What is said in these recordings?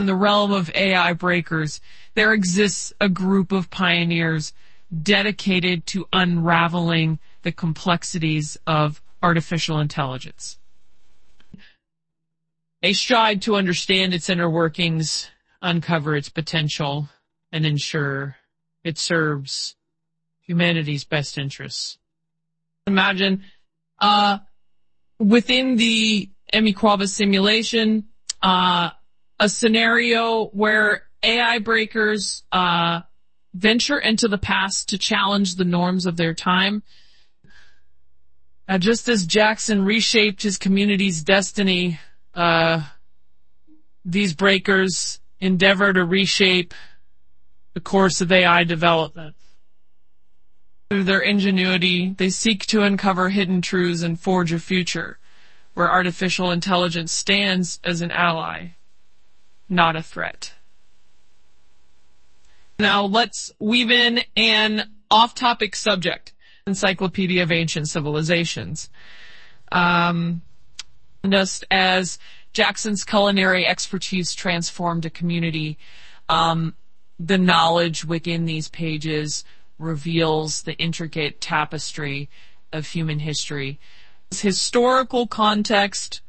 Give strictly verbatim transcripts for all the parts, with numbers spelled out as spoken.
In the realm of A I breakers, there exists a group of pioneers dedicated to unraveling the complexities of artificial intelligence. They strive to understand its inner workings, uncover its potential, and ensure it serves humanity's best interests. Imagine, uh, within the Emiquava simulation, uh, a scenario where A I breakers uh, venture into the past to challenge the norms of their time. Uh, just as Jackson reshaped his community's destiny, uh, these breakers endeavor to reshape the course of A I development. Through their ingenuity, they seek to uncover hidden truths and forge a future where artificial intelligence stands as an ally, not a threat. Now let's weave in an off-topic subject, Encyclopedia of Ancient Civilizations. Um, just as Jackson's culinary expertise transformed a community, um, the knowledge within these pages reveals the intricate tapestry of human history. This historical context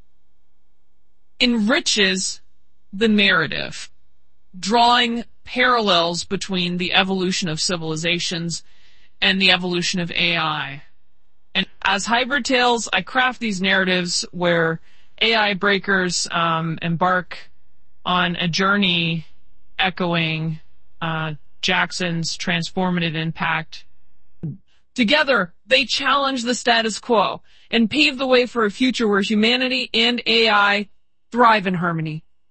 enriches the narrative, drawing parallels between the evolution of civilizations and the evolution of A I. And as Hybrid Tales, I craft these narratives where A I breakers um, embark on a journey echoing uh, Jackson's transformative impact. Together, they challenge the status quo and pave the way for a future where humanity and A I thrive in harmony.